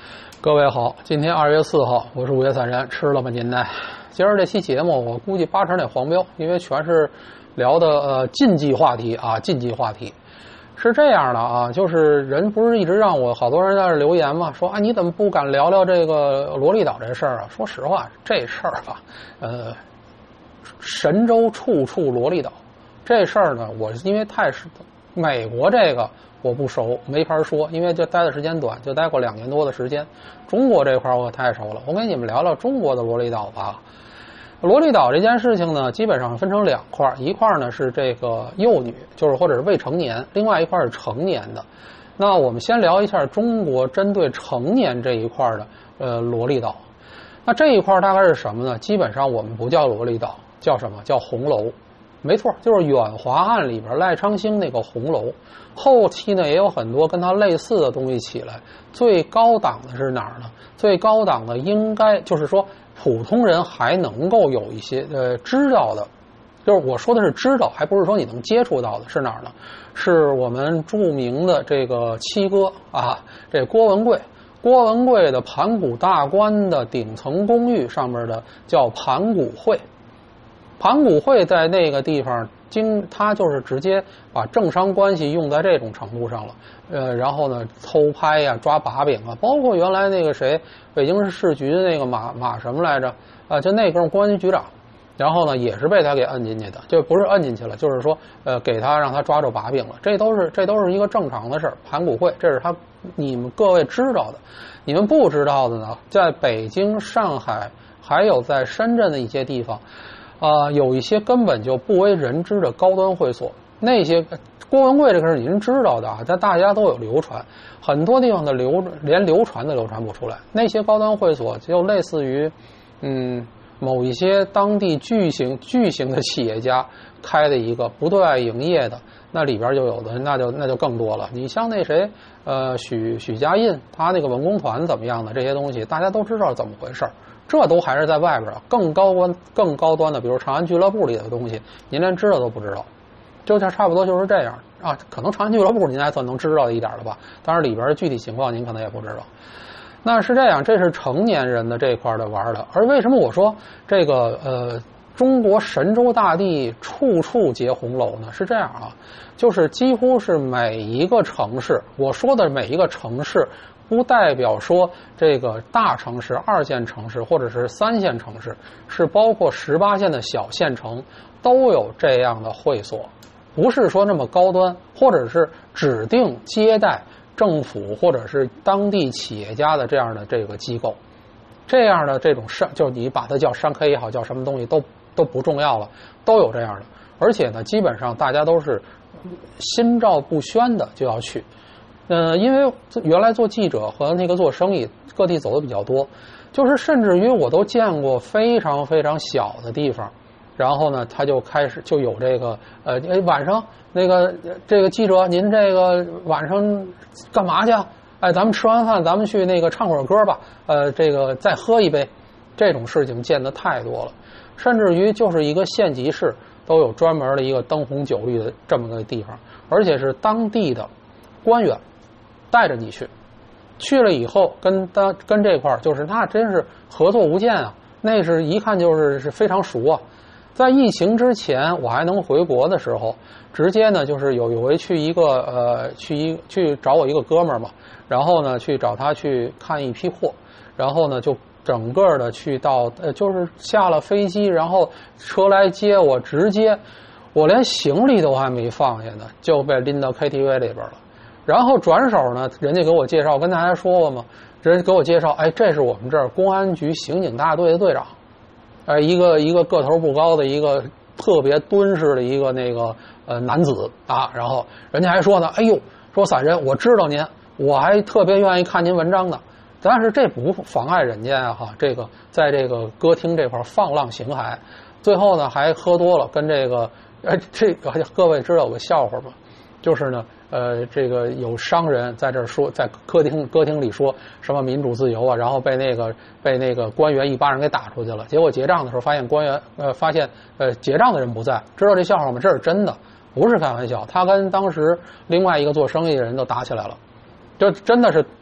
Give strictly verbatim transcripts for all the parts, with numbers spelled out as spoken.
各位好，今天二月四号，我是五月散人，吃了吗您呢？今儿这期节目我估计八成得黄标，因为全是聊的呃禁忌话题啊，禁忌话题。是这样的啊，就是人不是一直让我好多人在这留言嘛，说啊你怎么不敢聊聊这个罗利岛这事儿啊？说实话，这事儿吧，呃，神州处处罗利岛，这事儿呢，我因为太是美国这个我不熟，没法说，因为就待的时间短，就待过两年多的时间。中国这块我太熟了，我跟你们聊聊中国的罗利岛吧。罗利岛这件事情呢，基本上分成两块，一块呢是这个幼女，就是或者是未成年，另外一块是成年的。那我们先聊一下中国针对成年这一块的呃罗利岛。那这一块大概是什么呢？基本上我们不叫罗利岛，叫什么？叫红楼。没错，就是远华案里边赖昌星那个红楼。后期呢也有很多跟它类似的东西起来。最高档的是哪儿呢？最高档的应该就是说普通人还能够有一些呃知道的，就是我说的是知道，还不是说你能接触到的，是哪儿呢？是我们著名的这个七哥啊，这郭文贵。郭文贵的盘古大观的顶层公寓上面的叫盘古会。盘古会在那个地方，经他就是直接把政商关系用在这种程度上了，呃，然后呢，偷拍呀、抓把柄啊，包括原来那个谁，北京市市局的那个马马什么来着，啊，就那哥们公安局局长，然后呢，也是被他给摁进去的，就不是摁进去了，就是说，呃，给他让他抓住把柄了，这都是这都是一个正常的事儿。盘古会，这是他你们各位知道的，你们不知道的呢，在北京、上海还有在深圳的一些地方。啊、呃，有一些根本就不为人知的高端会所，那些郭文贵这个是您知道的啊，但大家都有流传，很多地方的流连流传都流传不出来。那些高端会所就类似于，嗯，某一些当地巨型巨型的企业家开的一个不对外营业的，那里边就有的，那就那就更多了。你像那谁，呃，许许家印，他那个文工团怎么样的这些东西，大家都知道怎么回事。这都还是在外边啊，更高端、更高端的，比如长安俱乐部里的东西，您连知道都不知道，就差不多就是这样啊。可能长安俱乐部您还算能知道一点了吧，当然里边的具体情况您可能也不知道。那是这样，这是成年人的这块的玩的。而为什么我说这个呃中国神州大地处处结红楼呢？是这样啊，就是几乎是每一个城市，我说的每一个城市。不代表说这个大城市、二线城市或者是三线城市，是包括十八线的小县城都有这样的会所，不是说那么高端，或者是指定接待政府或者是当地企业家的这样的这个机构，这样的这种商，就你把它叫商 K 也好，叫什么东西都都不重要了，都有这样的，而且呢，基本上大家都是心照不宣的就要去。呃，因为原来做记者和那个做生意，各地走的比较多，就是甚至于我都见过非常非常小的地方，然后呢，他就开始就有这个呃，晚上那个这个记者，您这个晚上干嘛去啊？哎，咱们吃完饭，咱们去那个唱会儿歌吧，呃，这个再喝一杯，这种事情见得太多了，甚至于就是一个县级市都有专门的一个灯红酒绿的这么个地方，而且是当地的官员。带着你去，去了以后跟他跟这块儿就是那真是合作无间啊，那是一看就是是非常熟啊。在疫情之前我还能回国的时候，直接呢就是有有回去一个呃去一去找我一个哥们儿嘛，然后呢去找他去看一批货，然后呢就整个的去到呃就是下了飞机，然后车来接我，直接我连行李都还没放下呢，就被拎到 K T V 里边了。然后转手呢，人家给我介绍，我跟大家说过嘛，人家给我介绍，哎，这是我们这儿公安局刑警大队的队长，哎，一个一个个头不高的一个特别敦实的一个那个呃男子啊，然后人家还说呢，哎呦，说散人，我知道您，我还特别愿意看您文章呢，但是这不妨碍人家啊哈，这个在这个歌厅这块放浪形骸，最后呢还喝多了，跟这个呃这个各位知道有个笑话吗？就是呢。呃，这个有商人在这儿说，在歌厅歌厅里说什么民主自由啊，然后被那个被那个官员一巴掌给打出去了。结果结账的时候发现官员呃发现呃结账的人不在，知道这笑话吗？这是真的，不是开玩笑。他跟当时另外一个做生意的人都打起来了，就真的是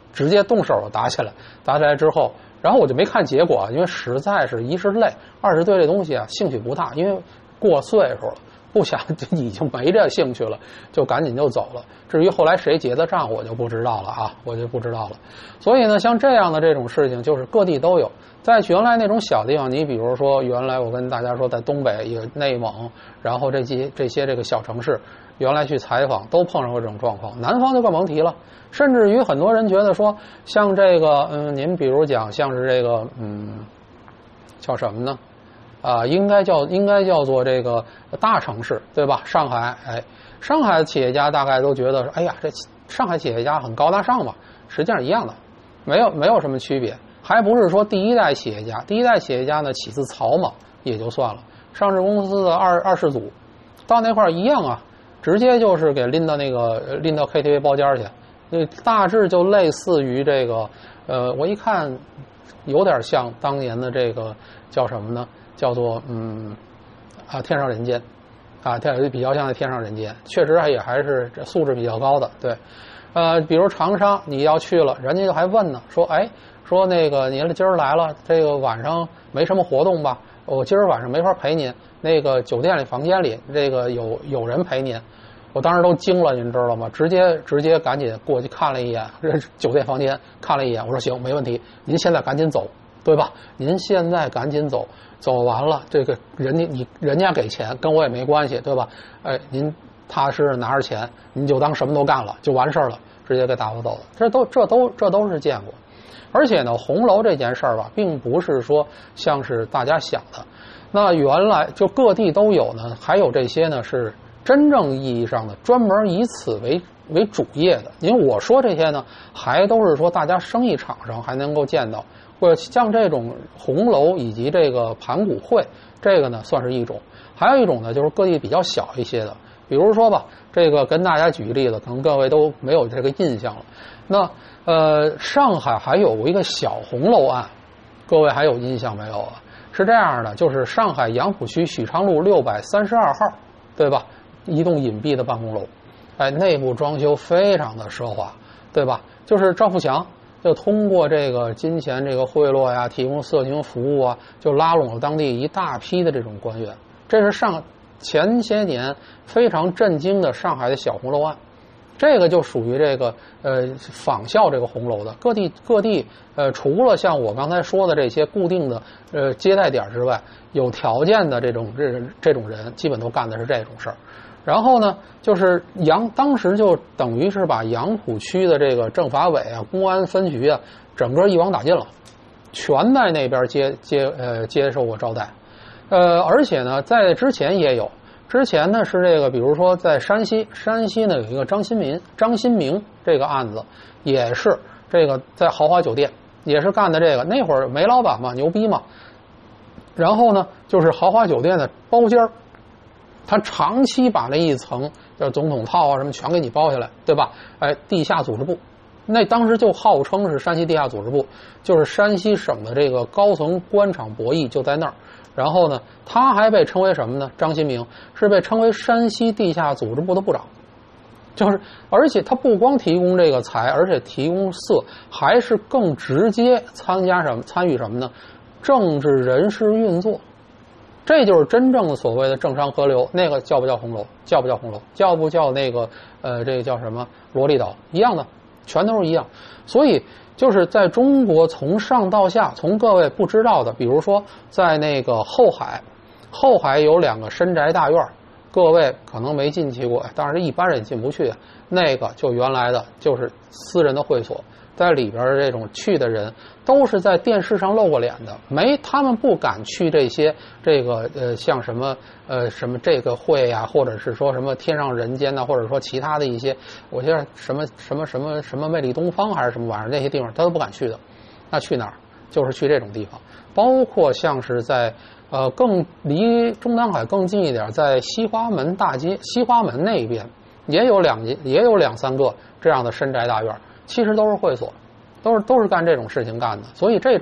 直接动手打起来，打起来之后，然后我就没看结果，因为实在是一是累，二是对这东西啊兴趣不大，因为过岁数了。不想已经没这兴趣了，就赶紧就走了。至于后来谁结的账，我就不知道了啊，我就不知道了。所以呢，像这样的这种事情，就是各地都有。在原来那种小地方，你比如说原来我跟大家说，在东北一个内蒙，然后这些这些这个小城市，原来去采访都碰上过这种状况。南方就更甭提了，甚至于很多人觉得说，像这个嗯，您比如讲像是这个嗯，叫什么呢？啊、呃，应该叫应该叫做这个大城市，对吧？上海，哎，上海的企业家大概都觉得，哎呀，这上海企业家很高大上嘛，实际上一样的，没有没有什么区别，还不是说第一代企业家，第一代企业家呢起自曹嘛，也就算了，上市公司的二二世祖，到那块儿一样啊，直接就是给拎到那个拎到 K T V 包间去，那大致就类似于这个，呃，我一看有点像当年的这个叫什么呢？叫做嗯啊天上人间啊，这比较像天上人间，确实也还是素质比较高的。对，呃，比如长沙你要去了，人家就还问呢，说哎，说那个您今儿来了，这个晚上没什么活动吧？我今儿晚上没法陪您，那个酒店里房间里这个有有人陪您。我当时都惊了，您知道吗？直接直接赶紧过去看了一眼酒店房间，看了一眼，我说行，没问题，您现在赶紧走。对吧？您现在赶紧走，走完了，这个人家你人家给钱跟我也没关系，对吧？哎，您踏实拿着钱，您就当什么都干了，就完事儿了，直接给打发走了。这都这都这都是见过。而且呢，红楼这件事儿吧，并不是说像是大家想的，那原来就各地都有呢，还有这些呢是真正意义上的专门以此为为主业的。因为我说这些呢，还都是说大家生意场上还能够见到。或者像这种红楼以及这个盘古会，这个呢算是一种，还有一种呢就是各地比较小一些的，比如说吧，这个跟大家举个例子，可能各位都没有这个印象了。那呃，上海还有过一个小红楼案，各位还有印象没有啊？是这样的，就是上海杨浦区许昌路六百三十二号，对吧？一栋隐蔽的办公楼，哎，内部装修非常的奢华，对吧？就是赵富强。就通过这个金钱这个贿赂呀，提供色情服务啊，就拉拢了当地一大批的这种官员。这是上前些年非常震惊的上海的小红楼案，这个就属于这个呃仿效这个红楼的。各地各地呃除了像我刚才说的这些固定的呃接待点之外，有条件的这种这这种人，基本都干的是这种事儿。然后呢，就是杨当时就等于是把杨浦区的这个政法委啊、公安分局啊，整个一网打尽了，全在那边接接呃接受过招待，呃，而且呢，在之前也有，之前呢是这个，比如说在山西，山西呢有一个张新民、张新明这个案子，也是这个在豪华酒店，也是干的这个，那会儿煤老板嘛，牛逼嘛，然后呢就是豪华酒店的包间儿。他长期把那一层叫总统套啊什么全给你包下来，对吧？哎，地下组织部，那当时就号称是山西地下组织部，就是山西省的这个高层官场博弈就在那儿。然后呢，他还被称为什么呢？张新明是被称为山西地下组织部的部长，就是而且他不光提供这个财，而且提供色，还是更直接参加什么参与什么呢？政治人事运作。这就是真正的所谓的政商合流，那个叫不叫红楼？叫不叫红楼？叫不叫那个呃，这个叫什么罗利岛？一样的，全都是一样。所以就是在中国从上到下，从各位不知道的，比如说在那个后海，后海有两个深宅大院，各位可能没进去过，当然一般人进不去。那个就原来的就是私人的会所。在里边这种去的人都是在电视上露过脸的，没他们不敢去这些这个呃像什么呃什么这个会呀、啊，或者是说什么天上人间呐、啊，或者说其他的一些，我觉得什么什么什么什么魅力东方还是什么玩意儿那些地方他都不敢去的。那去哪儿？就是去这种地方，包括像是在呃更离中南海更近一点，在西华门大街西华门那一边也有两也有两三个这样的深宅大院。其实都是会所，都是都是干这种事情干的，所以这种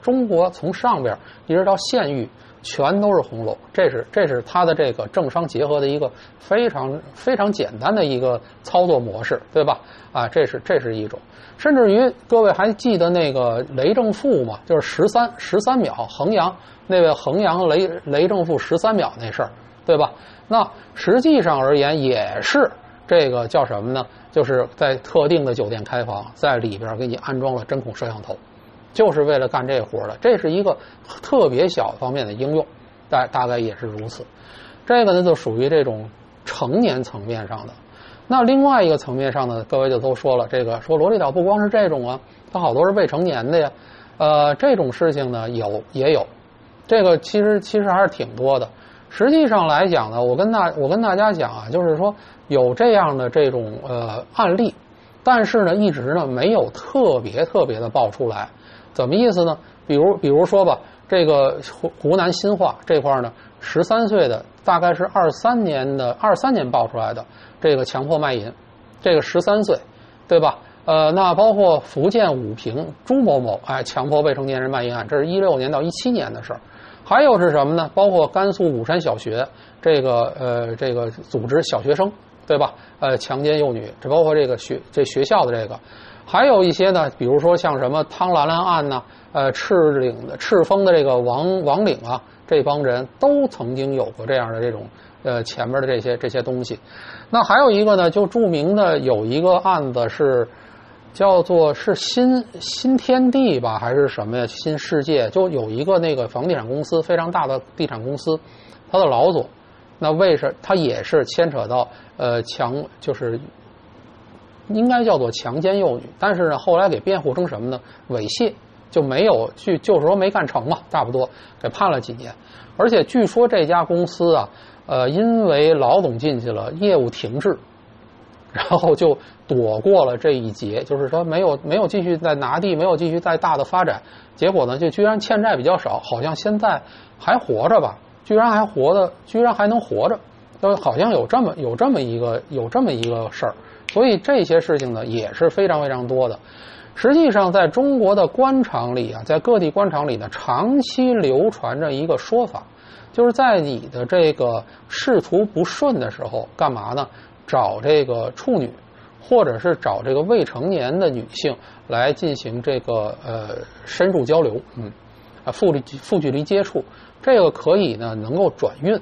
中国从上边一直到县域全都是红楼，这是这是它的这个政商结合的一个非常非常简单的一个操作模式，对吧？啊，这是这是一种。甚至于各位还记得那个雷正富吗？就是十三十三秒衡阳那位衡阳雷雷正富十三秒那事儿，对吧？那实际上而言也是这个叫什么呢？就是在特定的酒店开房，在里边给你安装了针孔摄像头，就是为了干这活的。这是一个特别小方面的应用，大大概也是如此。这个呢就属于这种成年层面上的。那另外一个层面上呢，各位就都说了，这个说萝莉岛不光是这种啊，它好多是未成年的呀。呃，这种事情呢有也有，这个其实其实还是挺多的。实际上来讲呢，我跟大我跟大家讲啊，就是说有这样的这种呃案例，但是呢一直呢没有特别特别的爆出来。怎么意思呢？比如比如说吧，这个湖湖南新化这块呢，十三岁的大概是二三年的二三年爆出来的这个强迫卖淫，这个十三岁，对吧？呃，那包括福建武平朱某某哎强迫未成年人卖淫案，这是一六年到一七年的事儿。还有是什么呢？包括甘肃武山小学这个呃这个组织小学生，对吧？呃，强奸幼女，这包括这个学这学校的这个，还有一些呢，比如说像什么汤兰兰案呢，呃，赤岭的赤峰的这个王王岭啊，这帮人都曾经有过这样的这种呃前面的这些这些东西。那还有一个呢，就著名的有一个案子是。叫做是新新天地吧，还是什么呀？新世界就有一个那个房地产公司，非常大的地产公司，他的老总，那为什他也是牵扯到呃强，就是应该叫做强奸幼女，但是呢后来给辩护成什么呢？猥亵，就没有去，就是说没干成嘛，差不多给判了几年。而且据说这家公司啊，呃，因为老总进去了，业务停滞。然后就躲过了这一劫，就是说没有没有继续再拿地，没有继续再大的发展，结果呢就居然欠债比较少，好像现在还活着吧，居然还活的，居然还能活着，就好像有这么有这么一个有这么一个事儿，所以这些事情呢也是非常非常多的。实际上在中国的官场里啊，在各地官场里呢，长期流传着一个说法，就是在你的这个仕途不顺的时候，干嘛呢？找这个处女，或者是找这个未成年的女性来进行这个呃深入交流，嗯，啊负距负距离接触，这个可以呢能够转运，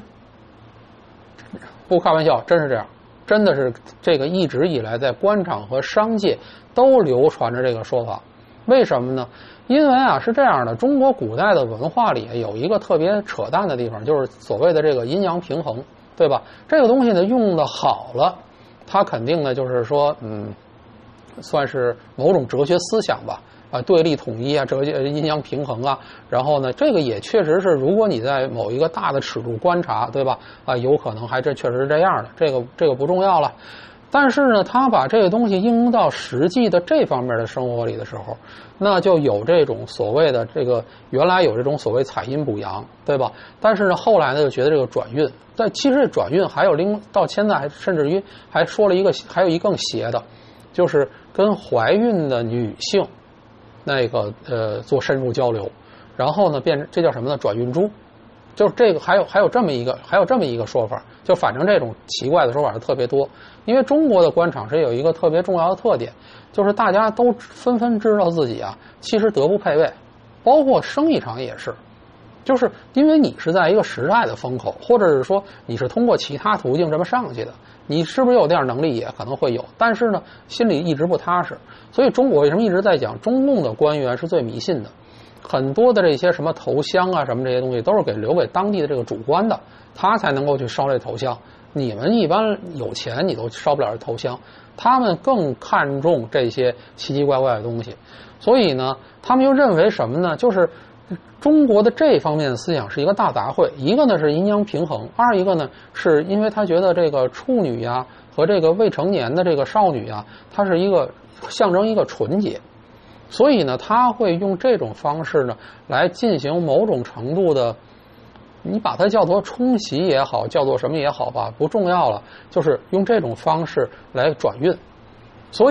不开玩笑，真是这样，真的是这个一直以来在官场和商界都流传着这个说法。为什么呢？因为啊是这样的，中国古代的文化里有一个特别扯淡的地方，就是所谓的这个阴阳平衡。对吧？这个东西呢用的好了，它肯定呢就是说，嗯，算是某种哲学思想吧，啊，对立统一啊，哲学阴阳平衡啊。然后呢，这个也确实是，如果你在某一个大的尺度观察，对吧？啊，有可能还真确实是这样的。这个这个不重要了。但是呢，他把这个东西应用到实际的这方面的生活里的时候，那就有这种所谓的这个原来有这种所谓采阴补阳，对吧？但是呢，后来呢就觉得这个转运，但其实这转运还有另到现在还甚至于还说了一个还有一更邪的，就是跟怀孕的女性那个呃做深入交流，然后呢变这叫什么呢？转运珠。就是这个还有还有这么一个还有这么一个说法，就反正这种奇怪的说法是特别多。因为中国的官场是有一个特别重要的特点，就是大家都纷纷知道自己啊其实德不配位，包括生意场也是，就是因为你是在一个时代的风口，或者是说你是通过其他途径这么上去的，你是不是有点能力也可能会有，但是呢心里一直不踏实。所以中国为什么一直在讲中共的官员是最迷信的，很多的这些什么头香啊什么这些东西都是给留给当地的这个主官的，他才能够去烧这头香。你们一般有钱你都烧不了这头香，他们更看重这些奇奇怪怪的东西。所以呢他们又认为什么呢？就是中国的这方面的思想是一个大杂烩，一个呢是阴阳平衡，二一个呢是因为他觉得这个处女呀和这个未成年的这个少女啊，它是一个象征一个纯洁，所以呢他会用这种方式呢来进行某种程度的，你把它叫做冲洗也好，叫做什么也好吧，不重要了，就是用这种方式来转运。所以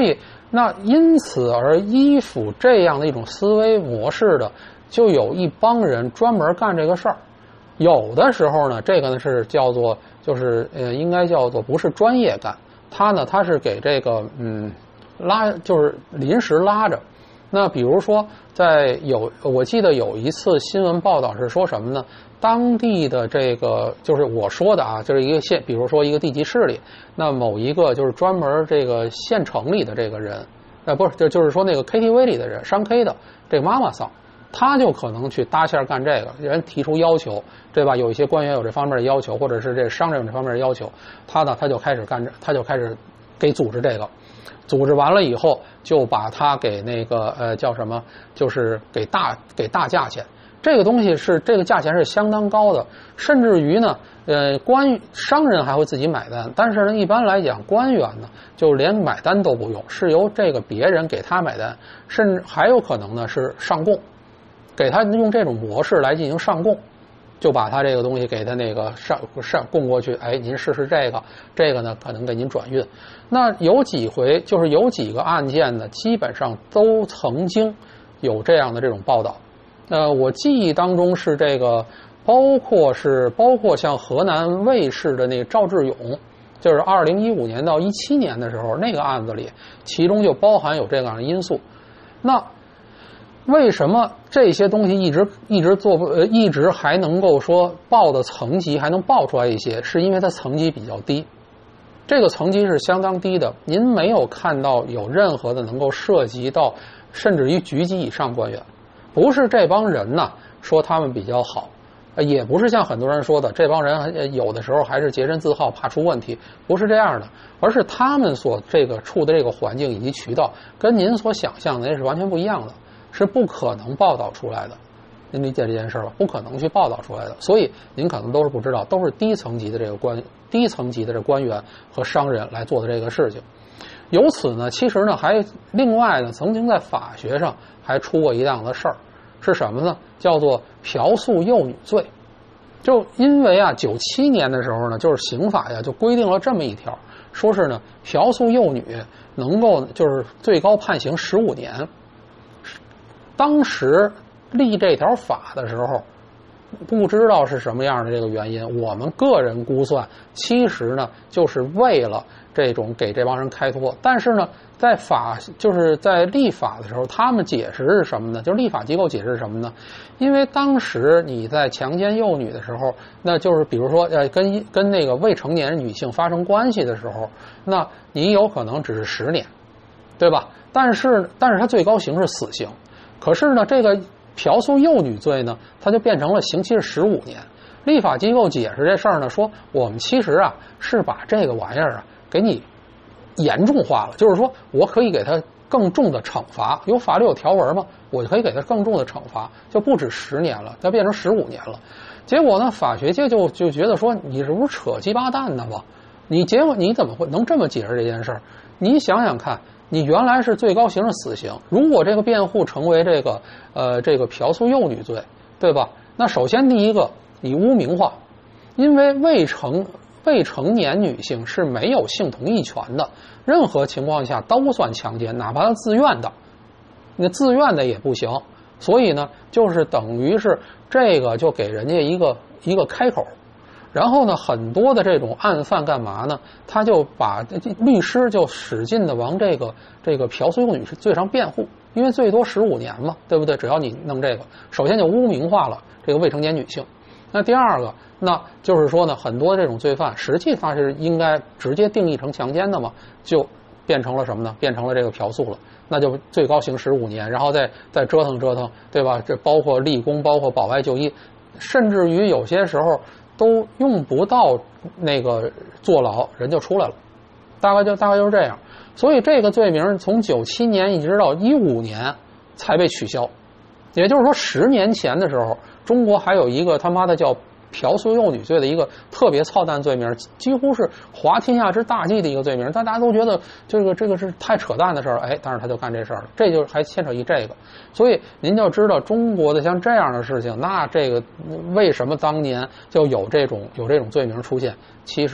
那因此而依附这样的一种思维模式的，就有一帮人专门干这个事儿。有的时候呢，这个呢是叫做就是呃应该叫做不是专业干，他呢他是给这个嗯拉就是临时拉着。那比如说在有我记得有一次新闻报道是说什么呢？当地的这个就是我说的啊，就是一个县，比如说一个地级市里，那某一个就是专门这个县城里的这个人，呃不是就就是说那个 K T V 里的人，商 K 的这个妈妈桑，他就可能去搭线干这个，人提出要求，对吧？有一些官员有这方面的要求，或者是这商人有这方面的要求，他呢他就开始干这，他就开始给组织这个。组织完了以后，就把它给那个呃叫什么，就是给大给大价钱。这个东西是这个价钱是相当高的，甚至于呢，呃，官商人还会自己买单，但是呢，一般来讲，官员呢就连买单都不用，是由这个别人给他买单，甚至还有可能呢是上供，给他用这种模式来进行上供。就把他这个东西给他那个上上供过去，哎，您试试这个，这个呢可能给您转运。那有几回就是有几个案件呢，基本上都曾经有这样的这种报道。呃，我记忆当中是这个，包括是包括像河南卫视的那个赵志勇，就是二零一五年到一七年的时候那个案子里，其中就包含有这样的因素。那为什么这些东西一直一直做不呃一直还能够说报的层级还能报出来一些？是因为它层级比较低，这个层级是相当低的。您没有看到有任何的能够涉及到甚至于局级以上官员，不是这帮人呐说他们比较好，也不是像很多人说的这帮人有的时候还是洁身自好怕出问题，不是这样的，而是他们所这个处的这个环境以及渠道跟您所想象的也是完全不一样的。是不可能报道出来的，您理解这件事吧？不可能去报道出来的，所以您可能都是不知道，都是低层级的这个官，低层级的这官员和商人来做的这个事情。由此呢，其实呢还另外呢，曾经在法学上还出过一样的事儿，是什么呢？叫做嫖宿幼女罪。就因为啊，九七年的时候呢，就是刑法呀就规定了这么一条，说是呢嫖宿幼女能够就是最高判刑十五年。当时立这条法的时候，不知道是什么样的这个原因，我们个人估算，其实呢就是为了这种给这帮人开脱。但是呢，在法就是在立法的时候，他们解释是什么呢？就是立法机构解释是什么呢？因为当时你在强奸幼女的时候，那就是比如说呃跟跟那个未成年女性发生关系的时候，那你有可能只是十年，对吧？但是但是它最高刑是死刑。可是呢，这个嫖宿幼女罪呢，它就变成了刑期是十五年。立法机构解释这事儿呢，说我们其实啊是把这个玩意儿啊给你严重化了，就是说我可以给他更重的惩罚，有法律有条文嘛，我就可以给他更重的惩罚，就不止十年了，它变成十五年了。结果呢，法学界就就觉得说你是不是扯鸡巴蛋呢吧？你结果你怎么会能这么解释这件事儿？你想想看。你原来是最高刑是死刑，如果这个辩护成为这个呃这个嫖宿幼女罪，对吧？那首先第一个，你污名化，因为未成未成年女性是没有性同意权的，任何情况下都算强奸，哪怕她自愿的，那自愿的也不行。所以呢，就是等于是这个就给人家一个一个开口。然后呢，很多的这种案犯干嘛呢？他就把律师就使劲的往这个这个嫖宿幼女罪上辩护，因为最多十五年嘛，对不对？只要你弄这个，首先就污名化了这个未成年女性。那第二个，那就是说呢，很多这种罪犯实际上是应该直接定义成强奸的嘛，就变成了什么呢？变成了这个嫖宿了，那就最高刑十五年，然后再再折腾折腾，对吧？这包括立功，包括保外就医，甚至于有些时候。都用不到那个坐牢，人就出来了，大概就大概就是这样。所以这个罪名从九七年一直到一五年才被取消，也就是说十年前的时候，中国还有一个他妈的叫嫖宿幼女罪的一个特别操蛋罪名，几乎是滑天下之大稽的一个罪名，大家都觉得这个这个是太扯淡的事儿，哎，但是他就干这事儿了，这就还牵扯一这个。所以您就知道中国的像这样的事情，那这个为什么当年就有这种有这种罪名出现？其实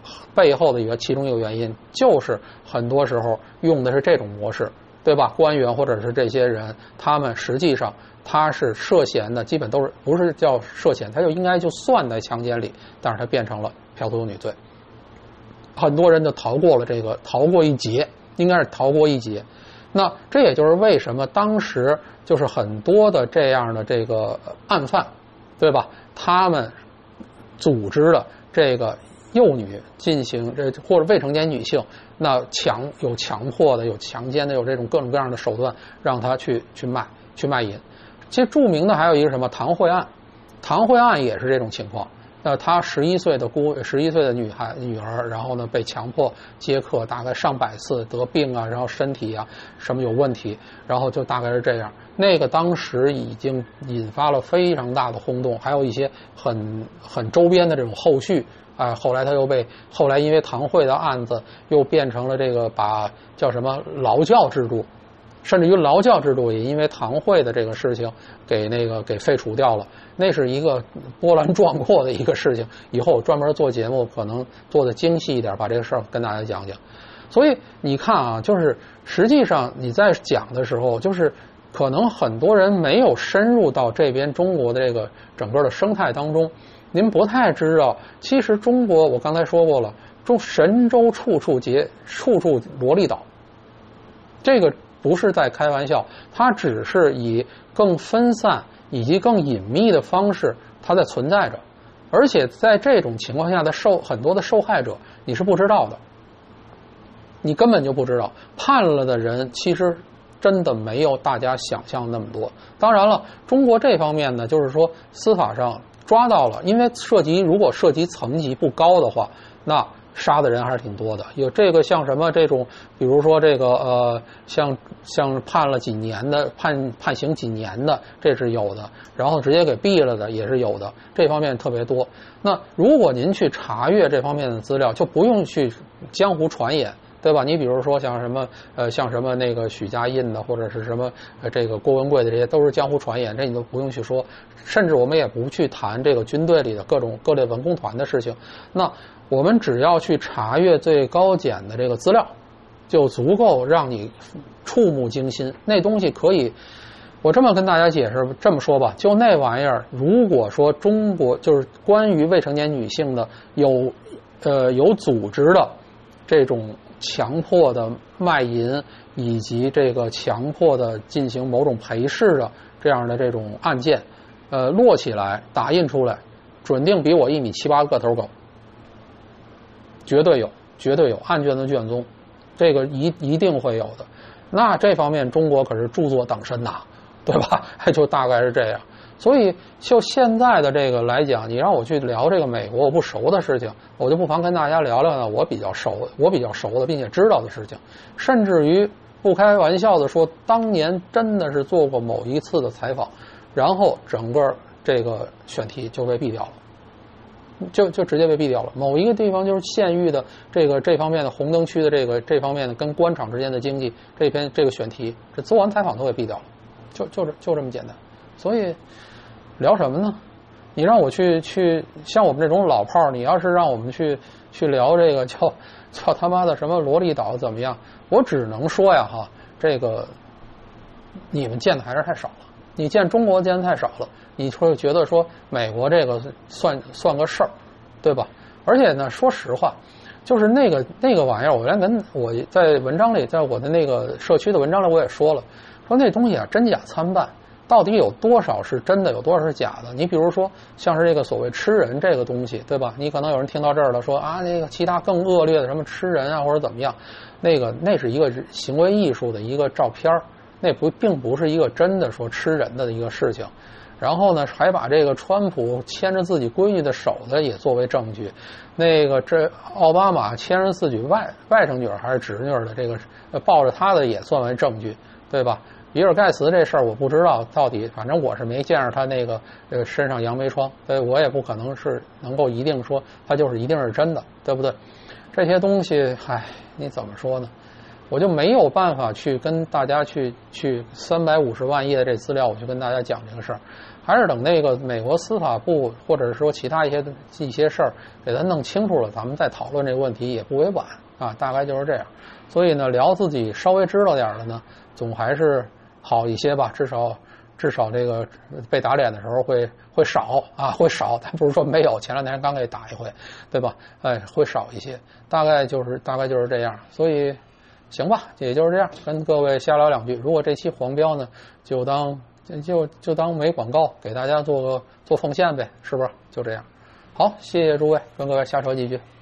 背后的一个其中一个原因，就是很多时候用的是这种模式，对吧？官员或者是这些人，他们实际上他是涉嫌的，基本都是不是叫涉嫌，他就应该就算在强奸里，但是他变成了嫖徒女罪。很多人就逃过了这个，逃过一劫，应该是逃过一劫。那这也就是为什么当时就是很多的这样的这个案犯，对吧？他们组织的这个幼女进行这或者未成年女性，那强有强迫的，有强奸的，有这种各种各样的手段，让他去去卖去卖淫。其实著名的还有一个什么唐慧案，唐慧案也是这种情况。那她十一岁的姑，十一岁的女孩女儿，然后呢被强迫接客，大概上百次，得病啊，然后身体啊什么有问题，然后就大概是这样。那个当时已经引发了非常大的轰动，还有一些很很周边的这种后续啊、呃。后来他又被后来因为唐慧的案子又变成了这个把叫什么劳教制度。甚至于劳教制度也因为唐慧的这个事情给那个给废除掉了，那是一个波澜壮阔的一个事情。以后专门做节目，可能做的精细一点，把这个事儿跟大家讲讲。所以你看啊，就是实际上你在讲的时候，就是可能很多人没有深入到这边中国的这个整个的生态当中，您不太知道，其实中国我刚才说过了，中神州处处结，处处萝莉岛，这个。不是在开玩笑，它只是以更分散以及更隐秘的方式，它在存在着，而且在这种情况下的受很多的受害者，你是不知道的，你根本就不知道，判了的人其实真的没有大家想象那么多。当然了，中国这方面呢，就是说司法上抓到了，因为涉及如果涉及层级不高的话，那。杀的人还是挺多的，有这个像什么这种，比如说这个呃，像像判了几年的，判判刑几年的，这是有的，然后直接给毙了的也是有的，这方面特别多。那如果您去查阅这方面的资料，就不用去江湖传言，对吧？你比如说像什么呃，像什么那个许家印的，或者是什么呃这个郭文贵的，这些都是江湖传言，这你都不用去说。甚至我们也不去谈这个军队里的各种各类文工团的事情。那我们只要去查阅最高检的这个资料，就足够让你触目惊心。那东西可以，我这么跟大家解释，这么说吧，就那玩意儿，如果说中国就是关于未成年女性的有呃有组织的这种强迫的卖淫，以及这个强迫的进行某种陪侍的这样的这种案件，呃，摞起来打印出来，准定比我一米七八个头高。绝对有，绝对有，案卷的卷宗，这个一一定会有的。那这方面中国可是著作等身呐，对吧？就大概是这样。所以就现在的这个来讲，你让我去聊这个美国我不熟的事情，我就不妨跟大家聊聊呢我比较熟我比较熟的并且知道的事情。甚至于不开玩笑的说，当年真的是做过某一次的采访，然后整个这个选题就被毙掉了。就就直接被毙掉了。某一个地方就是县域的这个这方面的红灯区的这个这方面的跟官场之间的经济这篇这个选题，这做完采访都给毙掉了，就就就这么简单。所以聊什么呢？你让我去去像我们这种老炮儿，你要是让我们去去聊这个叫叫他妈的什么萝莉岛怎么样？我只能说呀哈，这个你们见的还是太少了，你见中国见的太少了。你会觉得说美国这个算算个事儿，对吧？而且呢，说实话，就是那个那个玩意儿，我原跟我在文章里，在我的那个社区的文章里，我也说了，说那东西啊真假参半，到底有多少是真的，有多少是假的？你比如说，像是这个所谓吃人这个东西，对吧？你可能有人听到这儿了，说啊，那个其他更恶劣的什么吃人啊，或者怎么样，那个那是一个行为艺术的一个照片，那不并不是一个真的说吃人的一个事情。然后呢，还把这个川普牵着自己闺女的手的也作为证据，那个这奥巴马牵着自己外外甥女儿还是侄女儿的这个抱着他的也算为证据，对吧？比尔盖茨这事儿我不知道到底，反正我是没见着他那个呃身上扬眉疮，所以我也不可能是能够一定说他就是一定是真的，对不对？这些东西，唉，你怎么说呢？ 我就没有办法去跟大家去去三百五十万页的这资料，我去跟大家讲这个事儿，还是等那个美国司法部或者说其他一些一些事儿给他弄清楚了，咱们再讨论这个问题也不为晚啊，大概就是这样。所以呢，聊自己稍微知道点的呢，总还是好一些吧，至少至少这个被打脸的时候会会少啊，会少，但不是说没有，前两天刚给打一回，对吧？哎，会少一些，大概就是大概就是这样，所以。行吧，也就是这样，跟各位瞎聊两句。如果这期黄标呢，就当就就当没广告，给大家做个做奉献呗，是不是？就这样。好，谢谢诸位，跟各位瞎扯几句。